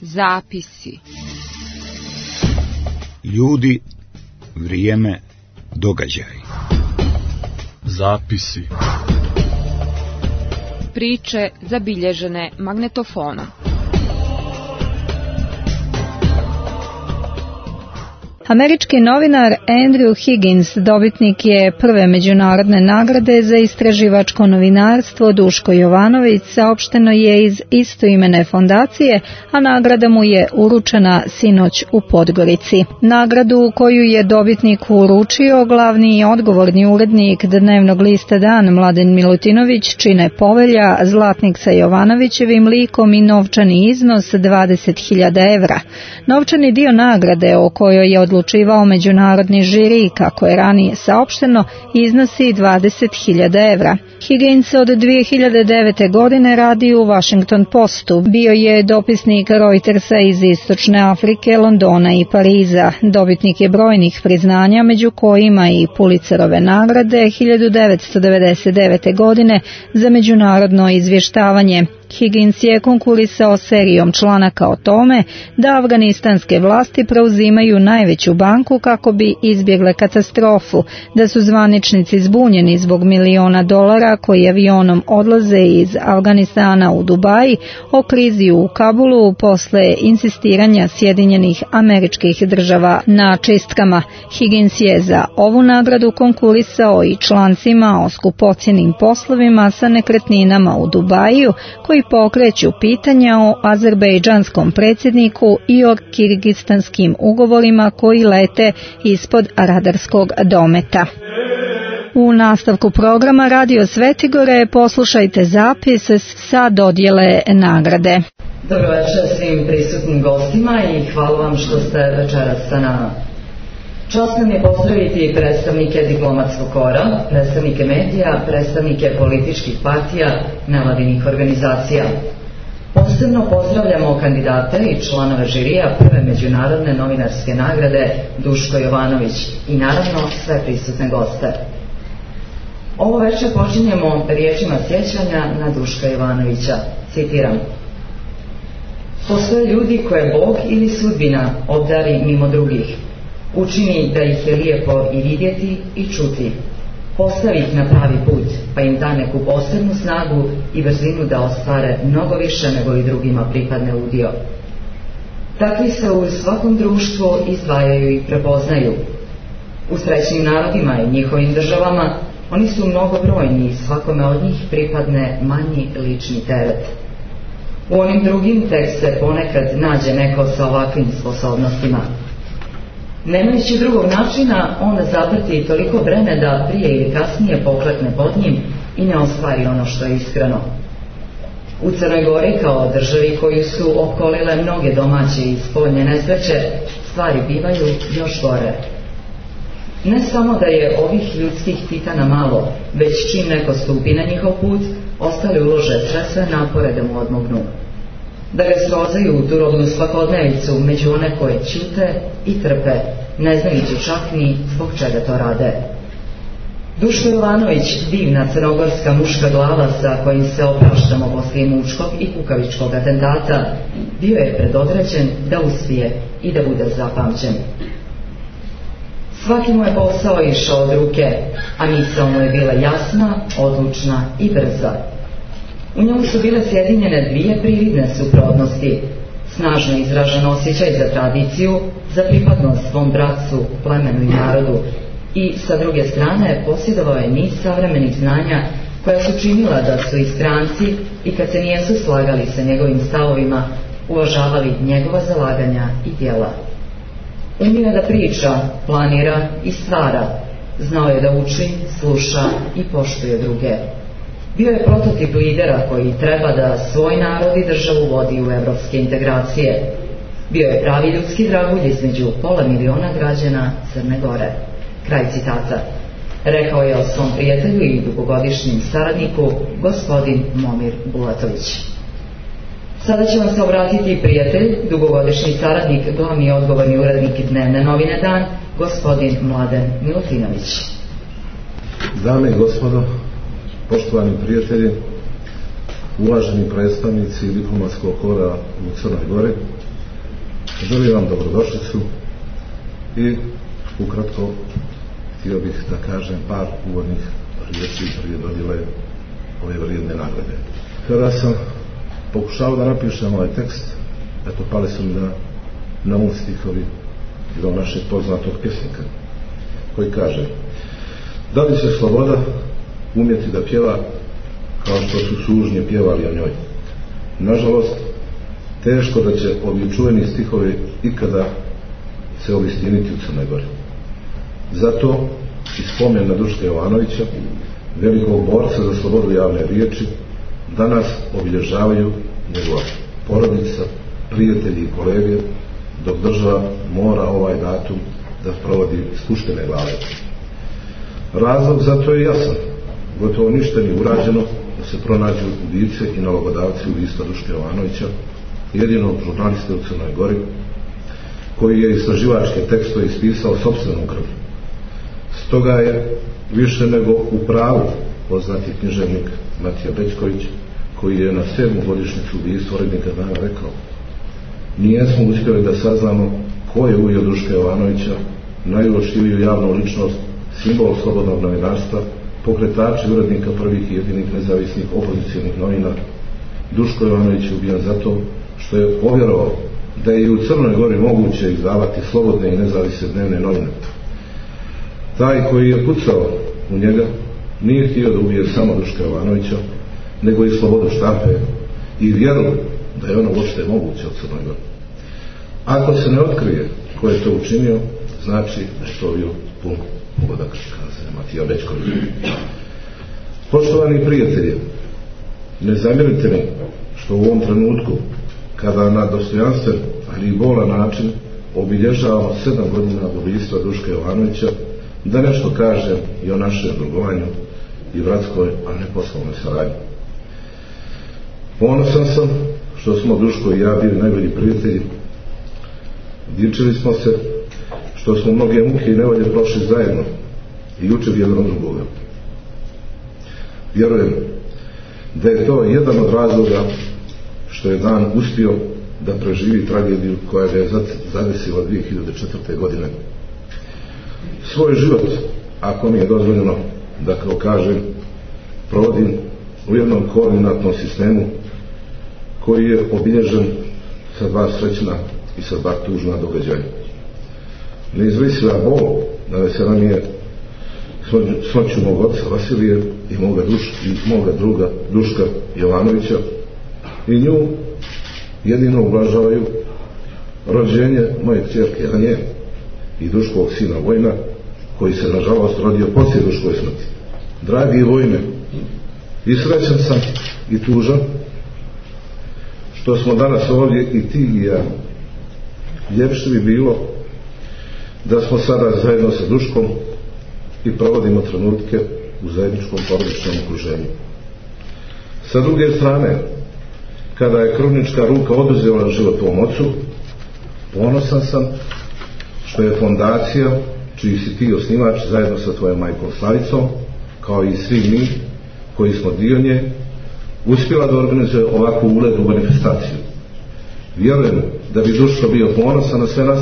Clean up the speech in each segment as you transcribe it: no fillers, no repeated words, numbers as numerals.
Zapisi. Ljudi, vrijeme, događaj. Zapisi. Priče zabilježene magnetofonom. Američki novinar Andrew Higgins dobitnik je prve međunarodne nagrade za istraživačko novinarstvo. Duško Jovanović saopšteno je iz istoimene fondacije, a nagrada mu je uručena sinoć u Podgorici. Nagradu koju je dobitnik uručio glavni i odgovorni urednik dnevnog lista Dan Mladen Milutinović čine Povelja, zlatnik sa Jovanovićevim likom i novčani iznos 20.000 evra. Novčani dio nagrade o kojoj je odlučivao međunarodni žiri, kako je ranije saopšteno, iznosi 20.000 evra. Higgins od 2009. godine radi u Washington Postu. Bio je dopisnik Reutersa iz Istočne Afrike, Londona i Pariza. Dobitnik je brojnih priznanja, među kojima i Pulitzerove nagrade 1999. godine za međunarodno izvještavanje. Higgins je konkurisao serijom članaka o tome da afganistanske vlasti preuzimaju najveću banku kako bi izbjegle katastrofu, da su zvaničnici zbunjeni zbog miliona dolara koji avionom odlaze iz Afganistana u Dubai, o krizi u Kabulu posle insistiranja Sjedinjenih Američkih Država na čistkama. Higgins je za ovu nagradu konkurisao i člancima o skupocjenim poslovima sa nekretninama u Dubaiju koji pokreću pitanja o azerbejdžanskom predsjedniku i o kirgistanskim ugovorima koji lete ispod radarskog dometa. U nastavku programa Radio Svetigore poslušajte zapis sa dodjele nagrade. Dobro večer svim prisutnim gostima i hvala vam što ste večeras sa nama. Čast nam je pozdraviti predstavnike diplomatskog kora, predstavnike medija, predstavnike političkih partija, nevladinih organizacija. Posebno pozdravljamo kandidate i članove žirija prve međunarodne novinarske nagrade Duško Jovanović i naravno sve prisutne goste. Ovo večer počinjemo riječima sjećanja na Duška Jovanovića. Citiram: postoje ljudi koje Bog ili sudbina obdari mimo drugih. Učini da ih je lijepo i vidjeti i čuti. Postavi ih na pravi put, pa im da neku posebnu snagu i brzinu da ostvare mnogo više nego li drugima pripadne udio. Takvi se u svakom društvu izdvajaju i prepoznaju. U srećnim narodima i njihovim državama oni su mnogobrojni i svakome od njih pripadne manji lični teret. U onim drugim tek se ponekad nađe neko sa ovakvim sposobnostima. Nemajući drugog načina, on zaprti toliko breme da prije ili kasnije poklekne pod njim i ne ostvari ono što je iskreno. U Crnoj Gori, kao državi koju su opkolile mnoge domaće i spoljne nesreće, stvari bivaju još gore. Ne samo da je ovih ljudskih titana malo, već čim neko stupi na njihov put, ostali ulože sve napore da mu odmognu. Da ga srozaju u turobnu svakodnevicu među one koje ćute i trpe, ne znajući čak ni zbog čega to rade. Duško Jovanović, divna crnogorska muška glava sa kojim se opraštamo poslije mučkog i kukavičkog atentata, bio je predodređen da uspije i da bude zapamćen. Svaki mu je posao išao od ruke, a misao mu je bila jasna, odlučna i brza. U njemu su bile sjedinjene dvije prividne suprotnosti: snažno izražen osjećaj za tradiciju, za pripadnost svom bratstvu, plemenu i narodu, i sa druge strane posjedovao je niz savremenih znanja koja su činila da su i stranci, i kad se nijesu slagali sa njegovim stavovima, uvažavali njegova zalaganja i djela. Umio je da priča, planira i stvara, znao je da uči, sluša i poštuje druge. Bio je prototip lidera koji treba da svoj narod i državu vodi u evropske integracije. Bio je pravi ljudski dragulj između 500.000 građana Crne Gore. Kraj citata. Rekao je o svom prijatelju i dugogodišnjem saradniku gospodin Momir Bulatović. Sada će vam se obratiti prijatelj, dugogodišnji saradnik, glavni i odgovorni urednik dnevne novine Dan, gospodin Mladen Milutinović. Dame i gospodo, poštovani prijatelji, uvaženi predstavnici diplomatskog kora u Crnoj Gori, želim vam dobrodošlicu i ukratko htio bih da kažem par uvodnih riječi prije dodjele ove vrijedne nagrade. Kada sam pokušao da napišem ovaj tekst, eto, pali su mi na um stihovi do našeg poznatog pjesnika koji kaže: da li će sloboda umjeti da pjeva kao što su sužnje pjevali o njoj? Nažalost, teško da će ovi čuveni stihovi ikada se obistiniti u Crnoj Gori. Zato i spomen na Duška Jovanovića, velikog borca za slobodu javne riječi, danas obilježavaju njegova porodica, prijatelji i kolege, dok država mora ovaj datum da provodi spuštene glave. Razlog za to je jasan. Gotovo ništa nije urađeno da se pronađu ubice i nalogodavci ubistva Duška Jovanovića, jedinog žurnalista u Crnoj Gori, koji je istraživačke tekstove ispisao sopstvenom krvlju. Stoga je više nego u pravu poznati književnik Matija Bećković, koji je na 7. godišnjicu ubistva urednika Dana rekao: nijesmo uspjeli da saznamo ko je ubio Duška Jovanovića, najuočljiviju javnu ličnost, simbol slobodnog novinarstva, pokretači urednika prvih i jedinih nezavisnih opozicionih novina. Duško Jovanović je ubijen zato što je povjerovao da je i u Crnoj Gori moguće izdavati slobodne i nezavisne dnevne novine. Taj koji je pucao u njega nije htio da ubije samo Duška Jovanovića, nego i slobodu štampe i vjeru da je ono uopšte moguće u Crnoj Gori. Ako se ne otkrije ko je to učinio, znači da je to bio pun pogodak, kaže Matija Bećković. Poštovani prijatelji, ne zamjerite mi što u ovom trenutku, kada na dostojanstven, ali i bolan način obilježavamo 7 godina od ubistva Duška Jovanovića, da nešto kažem i o našem drugovanju i bratskoj, a ne poslovnoj saradnji. Ponosan sam što smo Duško i ja bili najbolji prijatelji. Dičili smo se što smo mnoge muke i nevolje prošli zajedno i učili jedan od drugoga. Vjerujem da je to jedan od razloga što je Dan uspio da preživi tragediju koja ga je zadesila 2004. godine. Svoj život, ako mi je dozvoljeno da kao kažem, provodim u jednom koordinatnom sistemu koji je obilježen sa 2 srećna i sa 2 tužna događaja. Neizvrisiva bol nanesena mi je smrću mog oca Vasilije i moga druga Duška Jovanovića, i nju jedino ublažavaju rođenje moje kćerke Anje i Duškovog sina Vojna, koji se nažalost rodio poslije Duškove smrti. Dragi Vojne, i srećan sam i tužan što smo danas ovdje i ti i ja. Ljepše bi bilo da smo sada zajedno sa Duškom i provodimo trenutke u zajedničkom porodičnom okruženju. Sa druge strane, kada je krvnička ruka oduzela život tvom ocu, ponosan sam što je fondacija, čiji si ti osnivač zajedno sa tvojom majkom Slavicom, kao i svi mi koji smo dio nje, uspjela da organizuje ovakvu ulednu manifestaciju. Vjerujem da bi Duško bio ponosan na sve nas,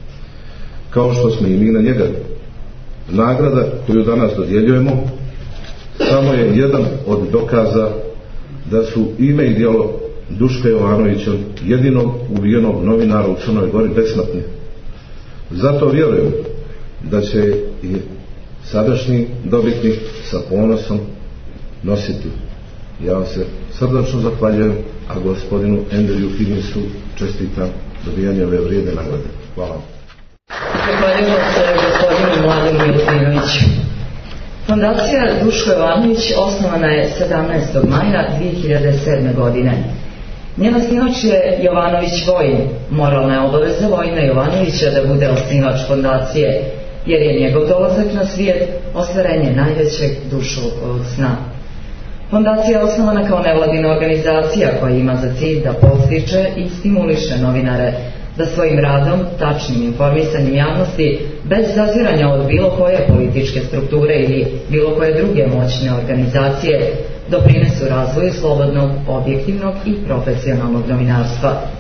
kao što smo i mi na njega. Nagrada koju danas dodjeljujemo samo je jedan od dokaza da su ime i djelo Duška Jovanovića, jedinog ubijenog novinara u Crnoj Gori, besmrtni. Zato vjerujem da će i sadašnji dobitnik sa ponosom nositi. Ja vam se srdačno zahvaljujem, a gospodinu Andrewu Higginsu čestitam dobijanje ove vrijedne nagrade. Hvala. Zahvaljujem se gospodinu Mladenu Milutinoviću. Fondacija Duško Jovanović osnovana je 17. maja 2007. godine. Njen osnivač je Jovanović Vojin. Moralna je obaveza Vojina Jovanovića da bude osnivač fondacije, jer je njegov dolazak na svijet ostvarenje najvećeg Duškovog sna. Fondacija je osnovana kao nevladina organizacija koja ima za cilj da podstiče i stimuliše novinare da svojim radom, tačnim informisanjem javnosti, bez zaziranja od bilo koje političke strukture ili bilo koje druge moćne organizacije, doprinesu razvoju slobodnog, objektivnog i profesionalnog novinarstva.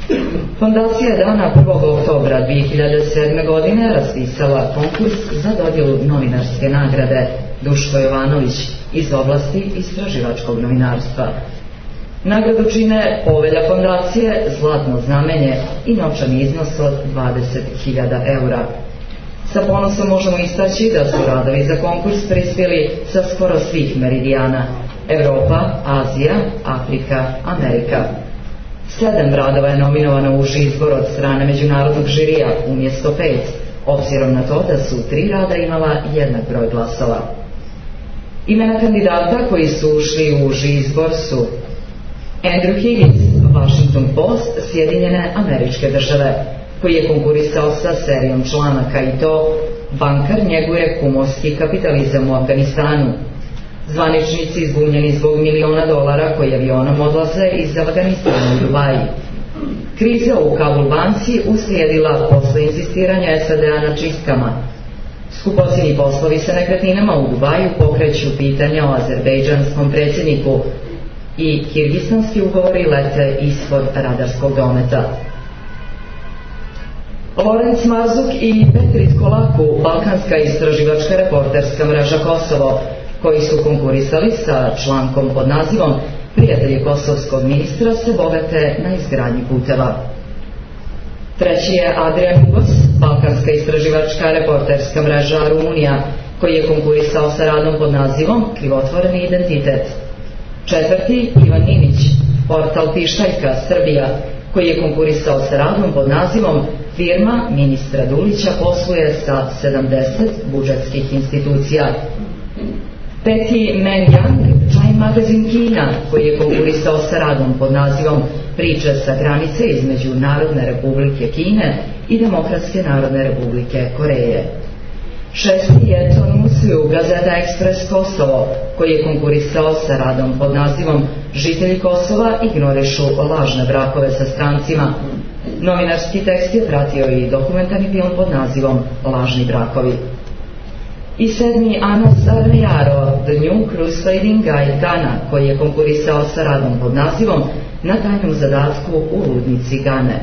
Fondacija je dana 1. oktobra 2007. godine raspisala konkurs za dodjelu novinarske nagrade Duško Jovanović iz oblasti istraživačkog novinarstva. Nagradu čine povelja fondacije, zlatno znamenje i novčani iznos od 20.000 eura. Sa ponosom možemo istaći da su radovi za konkurs prispjeli sa skoro svih meridijana: Evropa, Azija, Afrika, Amerika. 7 radova je nominovano u uži izbor od strane međunarodnog žirija umjesto 5, obzirom na to da su 3 rada imala jednak broj glasova. Imena kandidata koji su ušli u uži izbor su Andrew Higgins, Washington Post, Sjedinjene Američke Države, koji je konkurisao sa serijom članaka i to Bankar njeguje kumorski kapitalizam u Afganistanu, Zvaničnici zbunjeni zbog $1 miliona koji avionom odlaze iz Afganistana u Dubaji, Kriza u Kabul banci uslijedila posle insistiranja SAD-a na čistkama, Skupocjeni poslovi sa nekretninama u Dubaju pokreću pitanja o azerbejdžanskom predsjedniku i kirgistanski ugovori lete ispod radarskog dometa. Lorenz Marzuk i Petrit Kolaku, Balkanska istraživačka reporterska mreža Kosovo, koji su konkurisali sa člankom pod nazivom Prijatelji kosovskog ministra se bogate na izgradnji puteva. Treći je Adrian Ugos, Balkanska istraživačka reporterska mreža Rumunija, koji je konkurisao sa radom pod nazivom Krivotvoreni identitet. Četvrti, Ivan Ninić, portal Pištaljka, Srbija, koji je konkurisao sa radom pod nazivom Firma ministra Dulića posluje sa 70 budžetskih institucija. Peti, Men Yang, Time Magazine Kina, koji je konkurisao sa radom pod nazivom Priče sa granice između Narodne republike Kine i Demokratske narodne republike Koreje. Šesti je Ton Musliju, Gazeta Ekspres Kosovo, koji je konkurisao sa radom pod nazivom Žitelji Kosova ignorišu lažne brakove sa strancima. Novinarski tekst je pratio i dokumentarni film pod nazivom Lažni brakovi. I sedmi, Anas Armejaro, The New Crusading Guide Ghana, koji je konkurisao sa radom pod nazivom Na tajnom zadatku u ludnici Gane.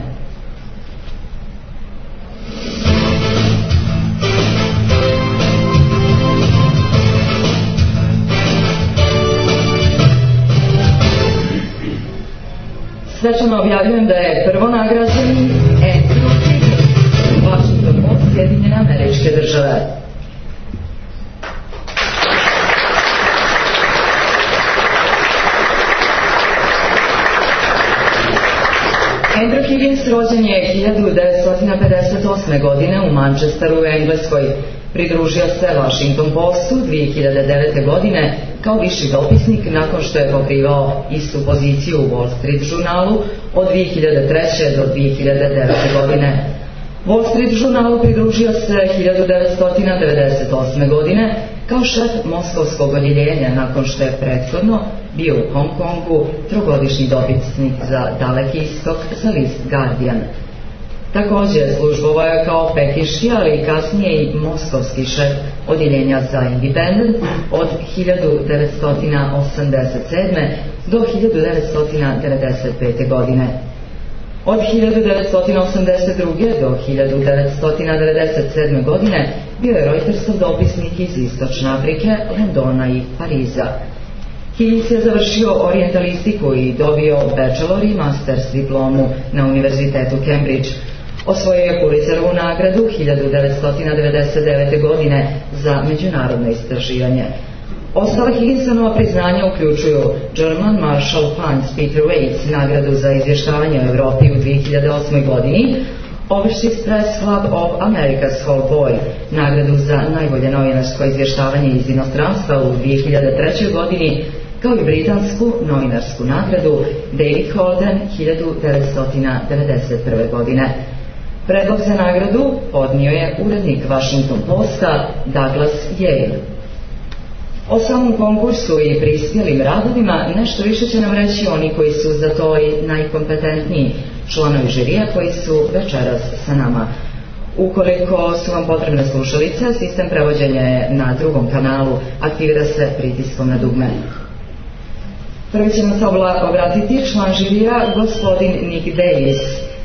Svečano objavljujem da je prvonagrađeni Andrew Higgins, Washington Post, Sjedinjene Američke Države. Andrew Higgins rođen je 1958. godine u Manchesteru u Engleskoj. Pridružio se Washington Postu 2009. godine kao viši dopisnik nakon što je pokrivao istu poziciju u Wall Street žurnalu od 2003. do 2009. godine. Wall Street žurnalu pridružio se 1998. godine kao šef moskovskog odjeljenja nakon što je prethodno bio u Hong Kongu trogodišnji dopisnik za Daleki istok za list Guardian. Također službovao je kao pekinški, ali i kasnije i moskovski šef odjeljenja za Independent od 1987. do 1995. godine. Od 1982. do 1997. godine bio je Reutersov dopisnik iz Istočne Afrike, Londona i Pariza. Higgins je završio orijentalistiku i dobio bachelor i master's diplomu na Univerzitetu Cambridge. Osvojio je Pulitzerovu nagradu 1999. godine za međunarodno istraživanje. Ostala Higginsonova priznanja uključuju German Marshall Funds Peter Waits nagradu za izvještavanje o Europi u 2008. godini, Overseas Press Club of America's Whole Boy nagradu za najbolje novinarsko izvještavanje iz inostranstva u 2003. godini, kao i britansku novinarsku nagradu David Holden 1991. godine. Predlog za nagradu podnio je urednik Washington Posta Douglas Yale. O samom konkursu i prispjelim radovima nešto više će nam reći oni koji su za to i najkompetentniji članovi žirija koji su večeras sa nama. Ukoliko su vam potrebne slušalice, sistem prevođenja je na drugom kanalu, aktivira se pritiskom na dugme. Prvi će nam se obratiti član žirija, gospodin Nick Davis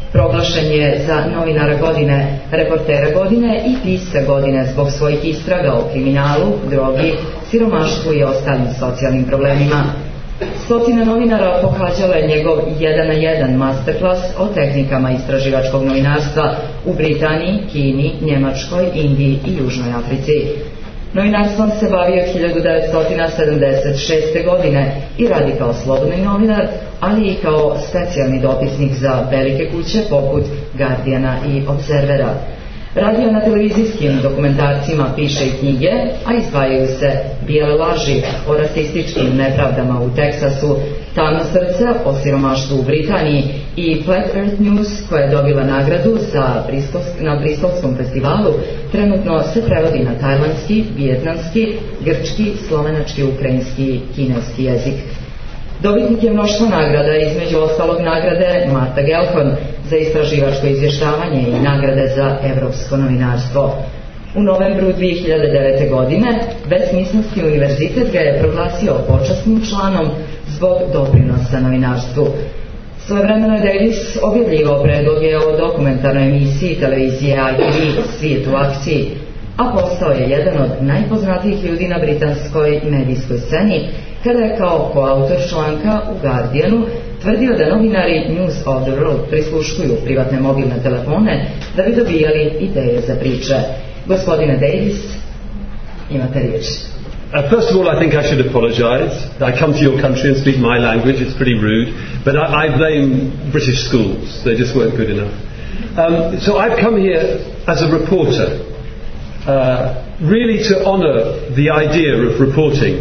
Proglašen je za novinara godine, reportera godine i pisca godine zbog svojih istraga o kriminalu, drogi, siromaštvu i ostalim socijalnim problemima. Stotine novinara pohađalo je njegov 1 na 1 masterclass o tehnikama istraživačkog novinarstva u Britaniji, Kini, Njemačkoj, Indiji i Južnoj Africi. Novinarstvom se bavio 1976. godine i radi kao slobodni novinar, ali i kao specijalni dopisnik za velike kuće poput Guardiana i Observera. Radio na televizijskim dokumentarcima, piše i knjige, a izdvajaju se Bijele laži o rasističkim nepravdama u Teksasu, Tamno srce o siromaštvu u Britaniji i Flat Earth News, koja je dobila nagradu na Bristolskom festivalu, trenutno se prevodi na tajlandski, vijetnamski, grčki, slovenački, ukrajinski i kineski jezik. Dobitnik je mnoštvo nagrada, između ostalog nagrade Marta Gellhorn za istraživačko izvještavanje i nagrade za evropsko novinarstvo. U novembru 2009. godine Westminsterski univerzitet ga je proglasio počasnim članom zbog doprinosa novinarstvu. Svojevremeno je Davis objavljivao predloge o dokumentarnoj emisiji televizije ITV Svijet u akciji, a postao je jedan od najpoznatijih ljudi na britanskoj medijskoj sceni kada je kao koautor članka u Guardianu tvrdio da novinari News of the World prisluškuju privatne mobilne telefone da bi dobijali ideje za priče. Gospodine Davis, imate riječ. First of all, I think I should apologise. I come to your country and speak my language. It's pretty rude. But I blame British schools. They just weren't good enough. So I've come here as a reporter, really to honour the idea of reporting.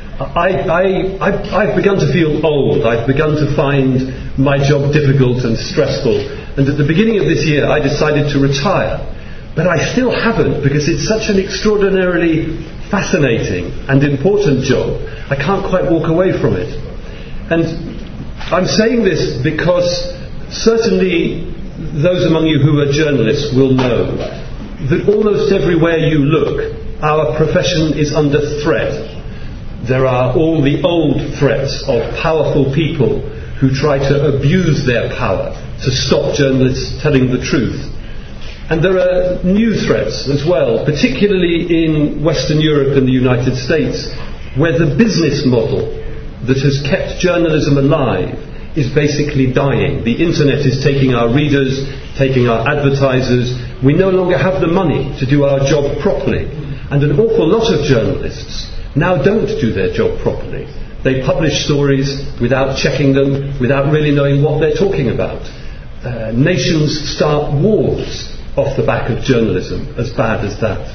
I've begun to feel old. I've begun to find my job difficult and stressful. And at the beginning of this year, I decided to retire. But I still haven't, because it's such an extraordinarily fascinating and important job. I can't quite walk away from it. And I'm saying this because certainly those among you who are journalists will know that almost everywhere you look, our profession is under threat. There are all the old threats of powerful people who try to abuse their power to stop journalists telling the truth. And there are new threats as well, particularly in Western Europe and the United States, where the business model that has kept journalism alive is basically dying. The internet is taking our readers, taking our advertisers. We no longer have the money to do our job properly. And an awful lot of journalists now don't do their job properly. They publish stories without checking them, without really knowing what they're talking about. Nations start wars off the back of journalism, as bad as that.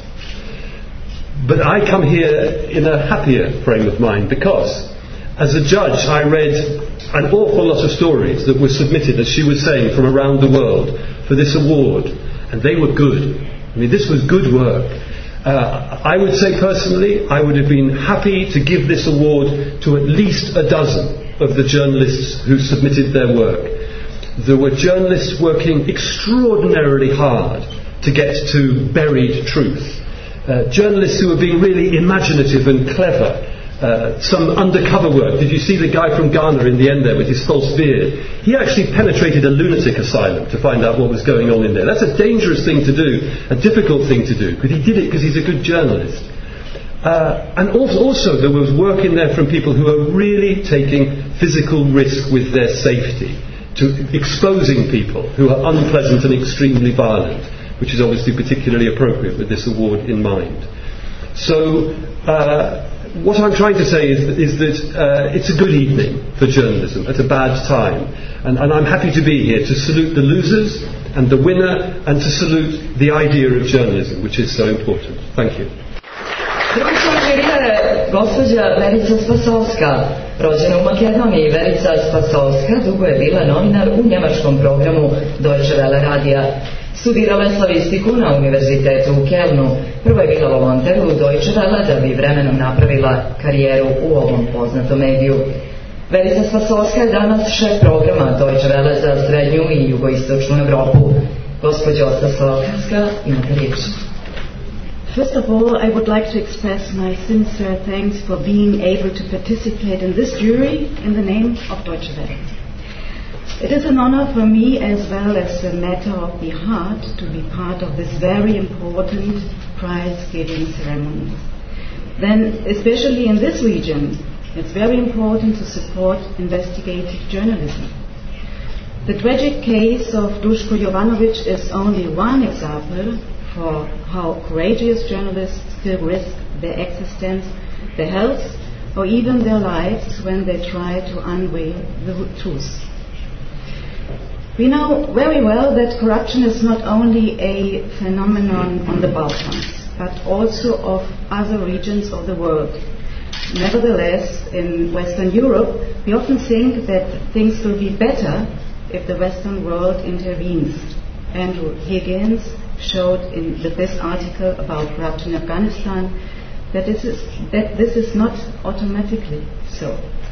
But I come here in a happier frame of mind because, as a judge, I read an awful lot of stories that were submitted, as she was saying, from around the world for this award, and they were good. I mean, this was good work. I would say personally, I would have been happy to give this award to at least a dozen of the journalists who submitted their work. There were journalists working extraordinarily hard to get to buried truth. Journalists who were being really imaginative and clever. Some undercover work. Did you see the guy from Ghana in the end there with his false beard? He actually penetrated a lunatic asylum to find out what was going on in there. That's a dangerous thing to do, a difficult thing to do, but he did it because he's a good journalist. And also there was work in there from people who are really taking physical risk with their safety, to exposing people who are unpleasant and extremely violent, which is obviously particularly appropriate with this award in mind. So what I'm trying to say is that it's a good evening for journalism at a bad time, and I'm happy to be here to salute the losers and the winner, and to salute the idea of journalism, which is so important. Thank you. Gospođa Verica Spasovska, rođena u Makedoniji. Verica Spasovska dugo je bila novinar u njemačkom programu Deutsche Welle radija. Studirala je slavistiku na univerzitetu u Kelnu. Prvo je bila volonter u Deutsche Welle da bi vremenom napravila karijeru u ovom poznatom mediju. Verica Spasovska je danas šef programa Deutsche Welle za srednju i jugoistočnu Evropu. Gospođo Spasovska, imate riječ. First of all, I would like to express my sincere thanks for being able to participate in this jury in the name of Deutsche Welle. It is an honor for me as well as a matter of the heart to be part of this very important prize-giving ceremony. Then, especially in this region, it's very important to support investigative journalism. The tragic case of Duško Jovanović is only one example for how courageous journalists still risk their existence, their health, or even their lives when they try to unveil the truth. We know very well that corruption is not only a phenomenon on the Balkans, but also of other regions of the world. Nevertheless, in Western Europe, we often think that things will be better if the Western world intervenes. Andrew Higgins showed in this article about corruption in Afghanistan that this is not automatically so.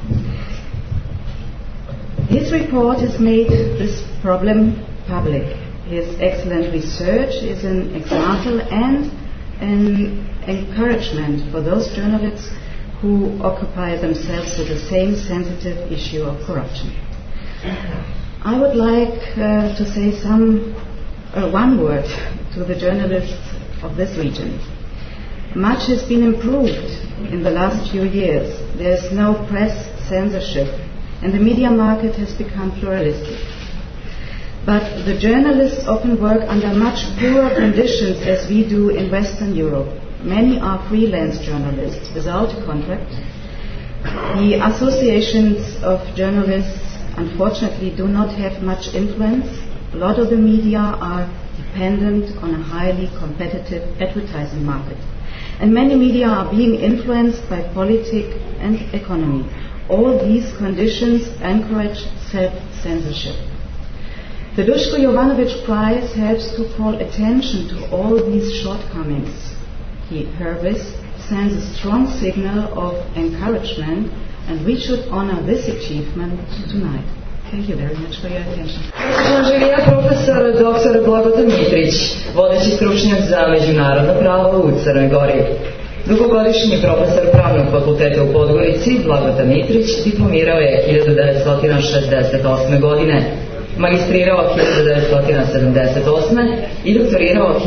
His report has made this problem public. His excellent research is an example and an encouragement for those journalists who occupy themselves with the same sensitive issue of corruption. I would like to say one word to the journalists of this region. Much has been improved in the last few years. There is no press censorship, and the media market has become pluralistic. But the journalists often work under much poorer conditions as we do in Western Europe. Many are freelance journalists without a contract. The associations of journalists unfortunately do not have much influence. A lot of the media are dependent on a highly competitive advertising market. And many media are being influenced by politics and economy. All these conditions encourage self-censorship. The Duško Jovanović Prize helps to call attention to all these shortcomings. Her list sends a strong signal of encouragement, and we should honor this achievement tonight. Thank you very much for your attention. Živija profesor dr. Blagoje Mitrić, vodeći stručnjak za međunarodno pravo u Crnoj Gori. Dugogodišnji profesor Pravnog fakulteta u Podgorici, Blagoje Mitrić, diplomirao je 1968. godine, magistrirao 1978. i doktorirao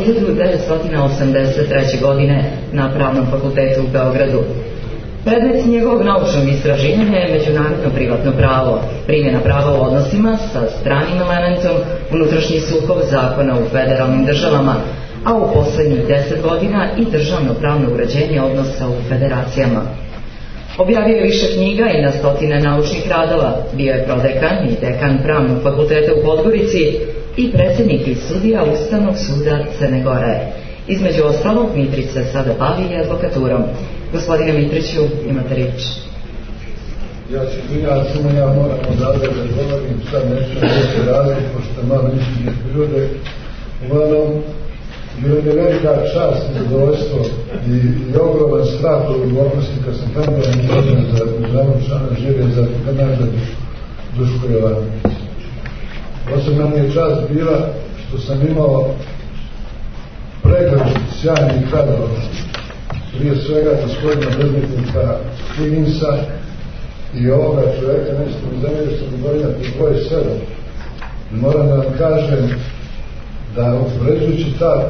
1983. godine na Pravnom fakultetu u Beogradu. Predmet njegovog naučnog istraživanja je međunarodno privatno pravo, primjena prava u odnosima sa stranim elementom, unutrašnji sukob zakona u federalnim državama, a u poslednjih 10 godina i državno pravno uređenje odnosa u federacijama. Objavio je više knjiga i na stotine naučnih radova, bio je prodekan i dekan Pravnog fakulteta u Podgorici i predsjednik i sudija Ustavnog suda Crne Gore. Između ostalog, Mitrić se sada bavi i advokaturom. Gospodine Mitriću, imate riječ. Ja se izvinjavam, samo ja moram odavde da govorim, sad neću reći razlog, pošto malo mišljenje prirode. Uglavnom, bilo je velika čast i zadovoljstvo i ogroman strah od odgovornosti kad sam kandidat za međunarodnog člana Žirije za kandidat Duško Jovanović. Posebno mi je čast bila što sam imao pregled sjajnih radova, prije svega gospodina predmetnika Higginsa i ovoga čovjeka, nešto mi zamjerio što mi govorim broj 7. Moram da vam kažem da upoređujući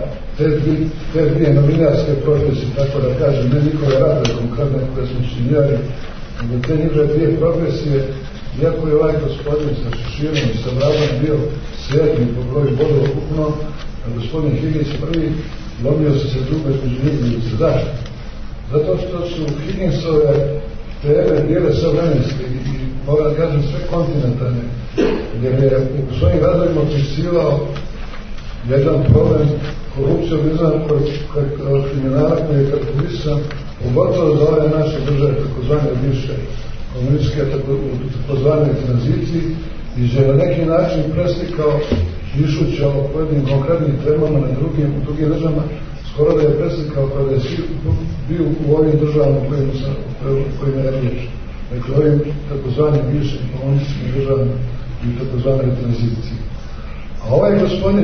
te dvije novinarske profesije, tako da kažem, ne njihove rade konkretne koje smo činjali, nego te njihove dvije profesije, iako je ovaj gospodin sa Šeširom i sa Bradom bio srednji po broju bodova ukupno, a gospodin Higgins prvi, lomio se drugo između njih. Zašto? Zato što su Higginsove teme bile savremenske i moram kažem sve kontinentalne, jer je u svojim radovima opisivao jedan problem korupcije, kriminala koji je kalkulisan, pogotovo za ove naše države, takozvane bivše komunističke, takozvane tranziciji, i že na neki način preslikao, pišući o pojedinim konkretnim temama na drugim državama, skoro da je preslikao kada je bio u ovim državama kojima je riječ. Dakle, ovim takozvanim bivšim komunističkim državama i takozvane tranziciji. A ovaj gospodin,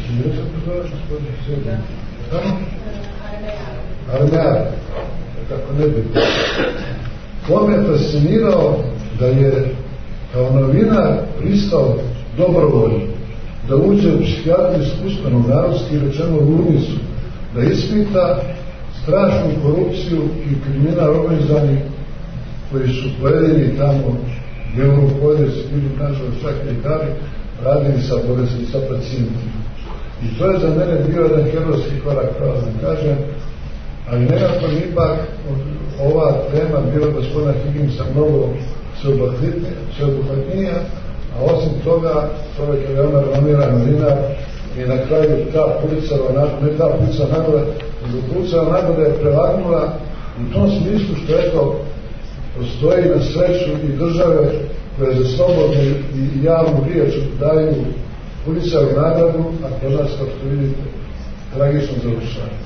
Armear, kako ne bi, on me fascinirao da je kao novinar pristao dobrovoljno da uđe u psihijatrijsku ustanovu, narodski rečeno ludnicu, da ispita strašnu korupciju i kriminal organizovanih koji su pojedini tamo djelovopodjeci, bili nažalost čak ljekari, radili sa bolestima, sa pacijentima. I to je za mene bio jedan herojski korak, kao da kažem, ali nekako ipak ova tema bila gospodina Higginsa mnogo sveobuhvatnija, a osim toga čovjek je veoma renomiran novinar i na kraju ta Pulitzerova nagrada, ne ta Pulitzerova nagrada, nego Pulitzerova nagrada je prevagnula u tom smislu što eto postoji na sreću i države koje za slobodnu i javnu riječ daju Pulitzerovu nagradu, a kod nas, kao što vidite, tragično završava.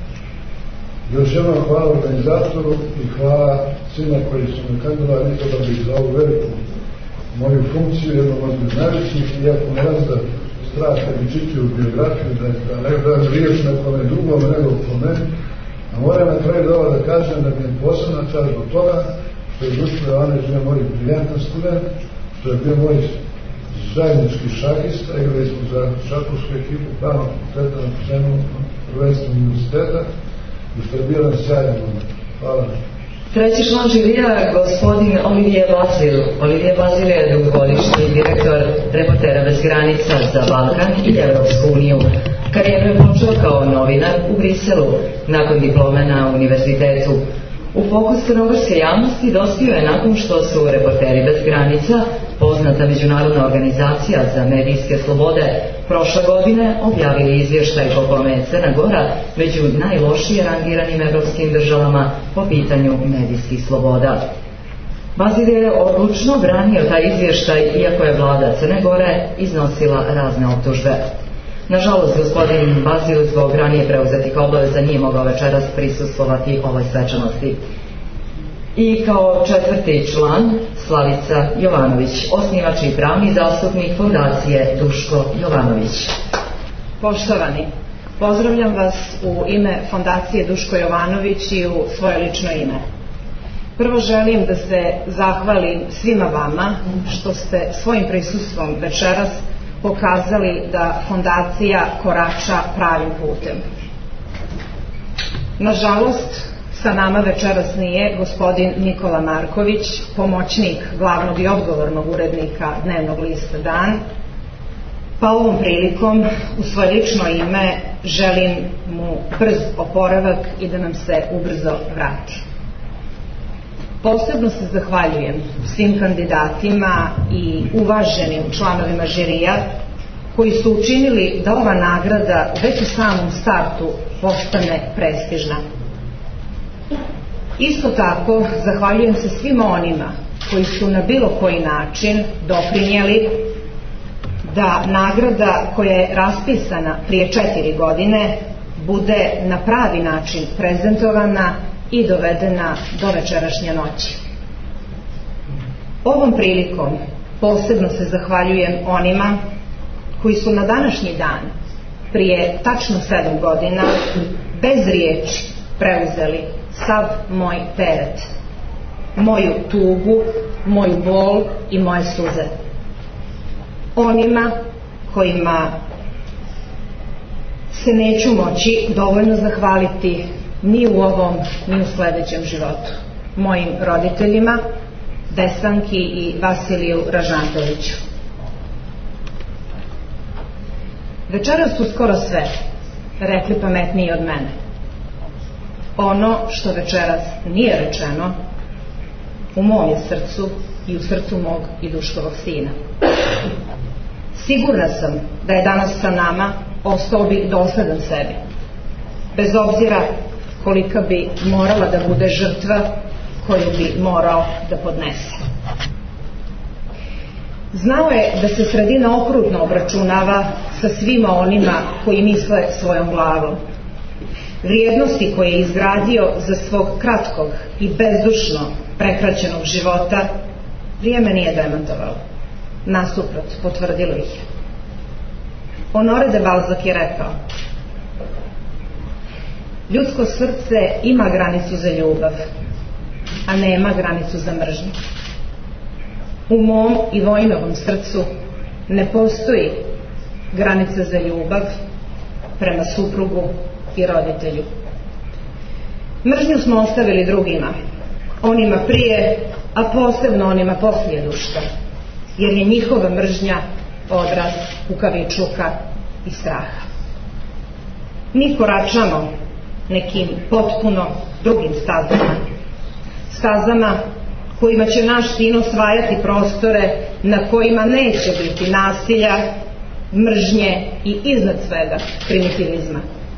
Još jednom hvala organizatoru i hvala svima koji su me kandidovali izabrali za ovu veliku moju funkciju, jednom od najvećih, iako ne razda strah kad bi čitio biografiju, da ne dajem riječ nekome drugome nego po meni, a moram na kraju da kažem da mi je posebna čast zbog toga što je Duško Jovanović bio moj briljantan student, što je bio moj zajednički šahista, igrali smo za šahovsku ekipu Pravnog fakulteta na posebnom prvenstvu univerziteta i što je bio jedan sjajan moment. Hvala. Treći član žirija, gospodin Olivier Bazil. Olivier Bazil je dugogodišnji direktor Reportera bez granica za Balkan i Evropsku uniju. Karijeru je počeo kao novinar u Briselu, nakon diplome na univerzitetu. U fokus crnogorske javnosti dospio je nakon što su Reporteri bez granica, poznata međunarodna organizacija za medijske slobode, prošle godine objavili izvještaj po kome je Crna Gora među najlošije rangiranim evropskim državama po pitanju medijskih sloboda. Bazil je odlučno branio taj izvještaj, iako je vlada Crne Gore iznosila razne optužbe. Nažalost, gospodin Bazil zbog ranije preuzetih obaveza nije mogao večeras prisustvovati ovoj svečanosti. I kao četvrti član, Slavica Jovanović, osnivač i pravni zastupnik Fondacije Duško Jovanović. Poštovani, pozdravljam vas u ime Fondacije Duško Jovanović i u svoje lično ime. Prvo želim da se zahvalim svima vama što ste svojim prisustvom večeras pokazali da fondacija korača pravim putem. Nažalost, sa nama večeras nije gospodin Nikola Marković, pomoćnik glavnog i odgovornog urednika dnevnog lista Dan, pa ovom prilikom u svoje lično ime želim mu brz oporavak i da nam se ubrzo vrati. Posebno se zahvaljujem svim kandidatima i uvaženim članovima žirija koji su učinili da ova nagrada već u samom startu postane prestižna. Isto tako zahvaljujem se svima onima koji su na bilo koji način doprinijeli da nagrada koja je raspisana prije 4 godine bude na pravi način prezentovana i dovedena do večerašnje noći. Ovom prilikom posebno se zahvaljujem onima koji su na današnji dan, prije tačno 7 godina, bez riječi preuzeli sav moj teret, moju tugu, moju bol i moje suze. Onima kojima se neću moći dovoljno zahvaliti ni u ovom, ni u sljedećem životu. Mojim roditeljima, Desanki i Vasiliju Ražantoviću. Večeras su skoro sve rekli pametniji od mene. Ono što večeras nije rečeno, u mom je srcu i u srcu mog i Duškovog sina. Sigurna sam da je danas sa nama, ostao bi dosledan sebi, bez obzira kolika bi morala da bude žrtva koju bi morao da podnese. Znao je da se sredina okrutno obračunava sa svima onima koji misle svojom glavom. Vrijednosti koje je izgradio za svog kratkog i bezdušno prekraćenog života vrijeme nije demantovalo. Nasuprot, potvrdilo ih je. Honoré de Balzac je rekao: ljudsko srce ima granicu za ljubav, a nema granicu za mržnju. U mom i Vojinovom srcu ne postoji granica za ljubav prema suprugu i roditelju. Mržnju smo ostavili drugima, onima prije, a posebno onima poslije Duška, jer je njihova mržnja odraz kukavičluka i straha. Mi koračamo nekim potpuno drugim stazama kojima će naš sin osvajati prostore na kojima neće biti nasilja, mržnje i iznad svega primitivizma.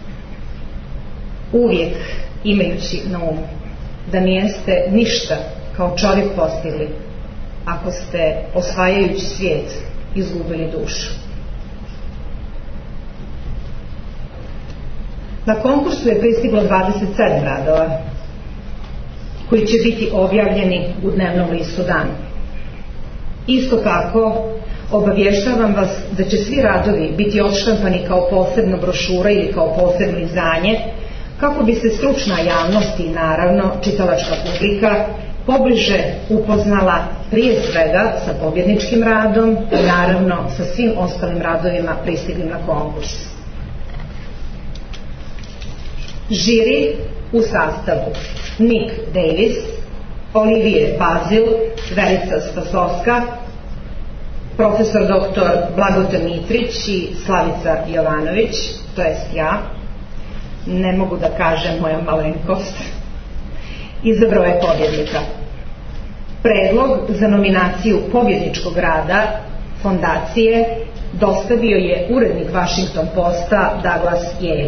Uvijek imajući na umu da nijeste ništa kao čovjek postigli ako ste osvajajući svijet izgubili dušu. Na konkursu je pristiglo 27 radova koji će biti objavljeni u dnevnom listu Dan. Isto tako obavještavam vas da će svi radovi biti odštampani kao posebna brošura ili kao posebno izdanje, kako bi se stručna javnost i naravno čitalačka publika pobliže upoznala prije svega sa pobjedničkim radom i naravno sa svim ostalim radovima pristiglim na konkurs. Žiri u sastavu Nick Davis, Olivier Bazil, Verica Spasovska, profesor dr. Blagote Mitrić i Slavica Jovanović, to jest ja, ne mogu da kažem moja malenkost, izabrao je pobjednika. Predlog za nominaciju pobjedničkog rada fondacije dostavio je urednik Washington Posta Douglas Ye.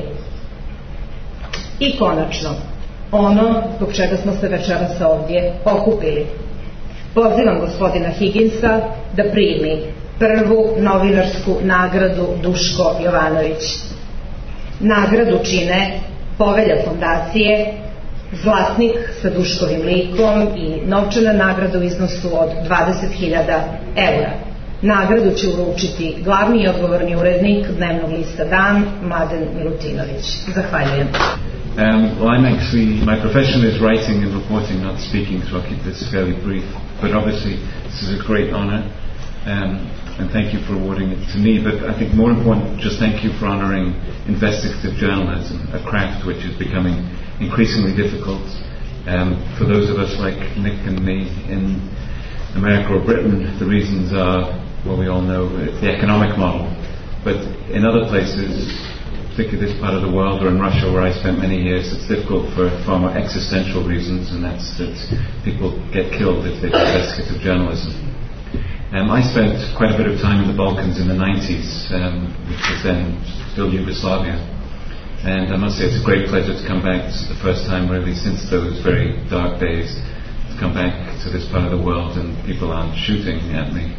I konačno, ono zbog čega smo se večeras ovdje okupili. Pozivam gospodina Higginsa da primi prvu novinarsku nagradu Duško Jovanović. Nagradu čine povelja fondacije, zlatnik sa Duškovim likom i novčana nagrada u iznosu od 20.000 eura. Nagradu će uručiti glavni i odgovorni urednik dnevnog lista Dan, Mladen Milutinović. Zahvaljujem. Well, my profession is writing and reporting, not speaking, so I'll keep this fairly brief. But obviously, this is a great honor, and thank you for awarding it to me. But I think more important, just thank you for honoring investigative journalism, a craft which is becoming increasingly difficult for those of us like Nick and me in America or Britain. The reasons are, well, we all know, it's the economic model. But in other places, particularly this part of the world, or in Russia where I spent many years, it's difficult for far more existential reasons, and that's that people get killed if they do investigative journalism. I spent quite a bit of time in the Balkans in the 90s, which was then still Yugoslavia, and I must say it's a great pleasure to come back. This is the first time really since those very dark days to come back to this part of the world and people aren't shooting at me.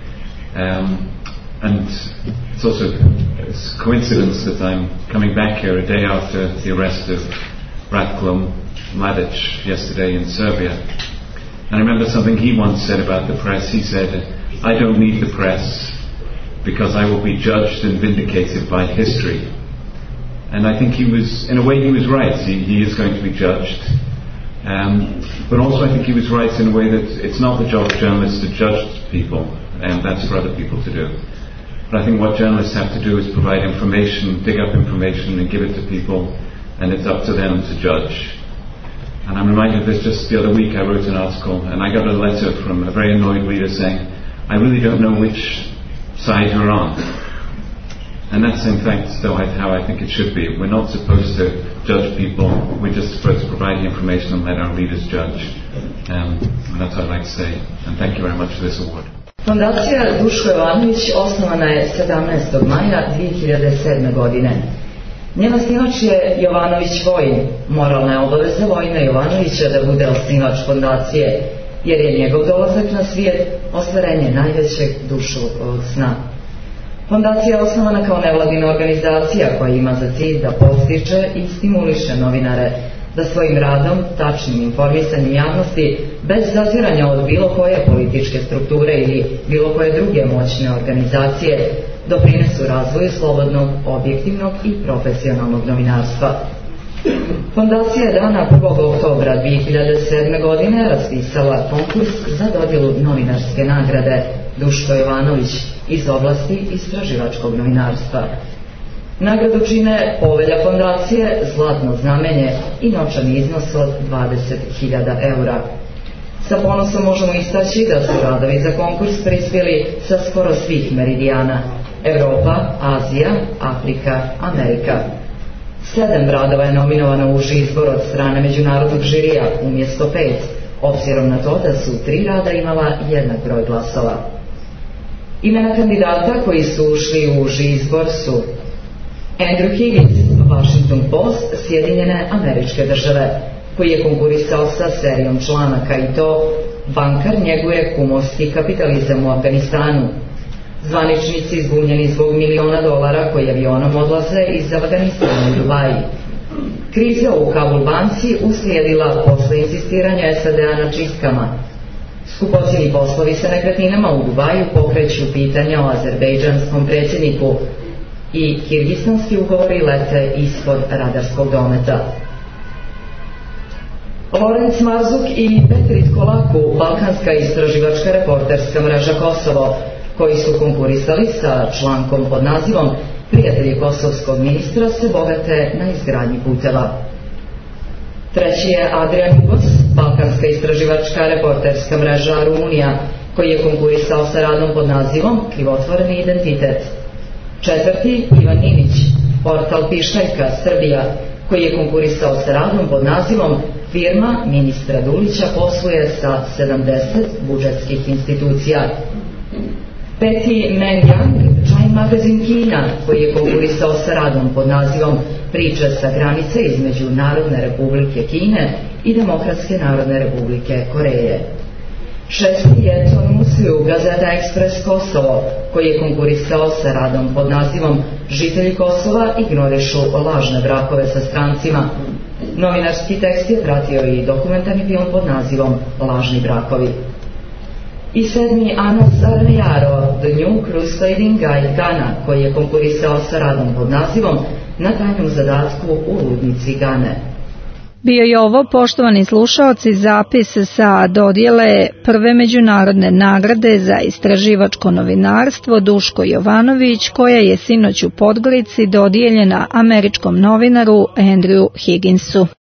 And it's also a coincidence that I'm coming back here a day after the arrest of Ratko Mladic yesterday in Serbia. And I remember something he once said about the press. He said, "I don't need the press because I will be judged and vindicated by history." And I think he was, in a way he was right. He is going to be judged. But also I think he was right in a way that it's not the job of journalists to judge people, and that's for other people to do. But I think what journalists have to do is provide information, dig up information and give it to people, and it's up to them to judge. And I'm reminded of this just the other week. I wrote an article and I got a letter from a very annoyed reader saying, "I really don't know which side you're on." And that's in fact still how I think it should be. We're not supposed to judge people, we're just supposed to provide the information and let our readers judge. And that's what I'd like to say. And thank you very much for this award. Fondacija Duško Jovanović osnovana je 17. maja 2007. godine. Njen osnivač je Jovanović Vojin. Moralna je obaveza Vojina Jovanovića da bude osnivač fondacije, jer je njegov dolazak na svijet ostvarenje najvećeg duševnog sna. Fondacija je osnovana kao nevladina organizacija koja ima za cilj da podstiče i stimuliše novinare da svojim radom, tačnim informisanjem javnosti, bez zatiranja od bilo koje političke strukture ili bilo koje druge moćne organizacije, doprinesu razvoju slobodnog, objektivnog i profesionalnog novinarstva. Fondacija je dana 1. oktobra 2007. godine raspisala konkurs za dodjelu novinarske nagrade Duško Jovanović iz oblasti istraživačkog novinarstva. Nagradu čine povelja fondacije, zlatno znamenje i novčani iznos od 20.000 eura. Sa ponosom možemo istaći da su radovi za konkurs prispjeli sa skoro svih meridijana: Europa, Azija, Afrika, Amerika. 7 radova je nominovano u uži izbor od strane međunarodnog žirija umjesto 5, obzirom na to da su 3 rada imala jednak broj glasova. Imena kandidata koji su ušli u uži izbor su Andrew Higgins, Washington Post, Sjedinjene Američke Države, koji je konkurisao sa serijom članaka i to Bankar njeguje kumosti kapitalizam u Afganistanu, zvaničnici zbunjeni zbog $1 miliona koji avionom odlaze iz Afganistana u Dubaji, kriza u Kabul banci uslijedila posle insistiranja SAD-a na čistkama, skupocjeni poslovi sa nekretninama u Dubaju pokreću pitanja o azerbejdžanskom predsjedniku i kirgistanski ugovori lete ispod radarskog dometa. Lorenz Marzuk i Petrit Kolaku, balkanska istraživačka reporterska mreža Kosovo, koji su konkurisali sa člankom pod nazivom Prijatelji kosovskog ministra se bogate na izgradnji puteva. Treći je Adrian Ugos, balkanska istraživačka reporterska mreža Rumunija, koji je konkurisao sa radom pod nazivom Krivotvoreni identitet. Četvrti, Ivan Ninić, portal Pištaljka, Srbija, koji je konkurisao sa radom pod nazivom Firma ministra Dulića posluje sa 70 budžetskih institucija. Peti, Men Yang, Time Magazine Kina, koji je konkurisao sa radom pod nazivom Priče sa granice između Narodne republike Kine i Demokratske narodne republike Koreje. Šesti je Ton Musliju, Gazeta Ekspres Kosovo, koji je konkurisao sa radom pod nazivom Žitelji Kosova ignorišu lažne brakove sa strancima. Novinarski tekst je pratio i dokumentarni film pod nazivom Lažni brakovi. I sedmi, Anas Arnejaro, The New Crusading Guide Ghana, koji je konkurisao sa radom pod nazivom Na tajnom zadatku u ludnici Gane. Bio je ovo, poštovani slušaoci, zapis sa dodjele prve međunarodne nagrade za istraživačko novinarstvo Duško Jovanović, koja je sinoć u Podgorici dodijeljena američkom novinaru Andrew Higginsu.